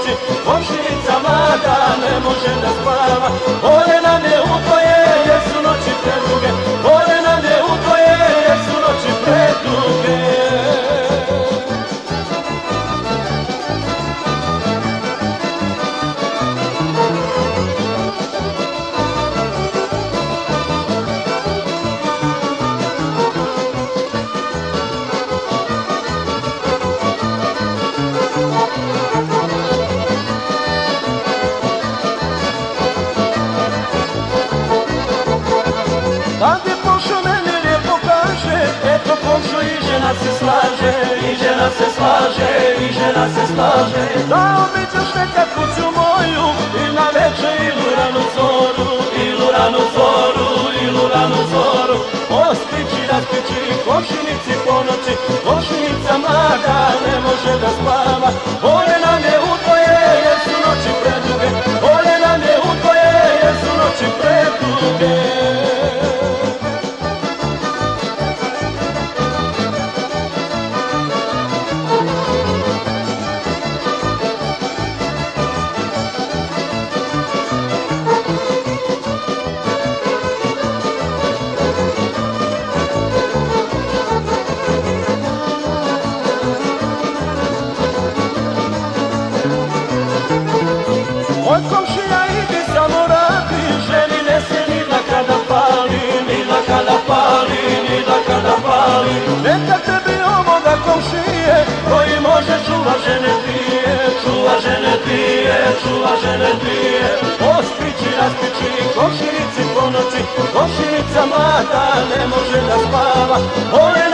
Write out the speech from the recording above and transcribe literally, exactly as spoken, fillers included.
noći, komšinica mlada ne može da spava. Gore nam je u tvoje jer su noći preduge, gore nam je u tvoje jer su noći preduge. Kad je pošao meni lijepo kaže, eto pošao i žena se slaže, i žena se slaže, i žena se slaže. Da obećaš nekad kuću moju, i na večer i luranu zoru, i luranu zoru, i luranu zoru. Ospići, raspići, komšinici po noći, komšinica mlada ne može da spava. Gore nam je u tvoje jer su noći preduge, gore nam je u tvoje jer su noći preduge. Moj komšija idi samo radi, ženi ne se ni da kada pali, ni da kada pali, ni da kada pali. Neka tebi ovoga komšije, koji može čuva žene dvije, čuva žene dvije, čuva žene dvije. Ospići, raspići, komšinici po noći, komšinica mlada ne može da spava.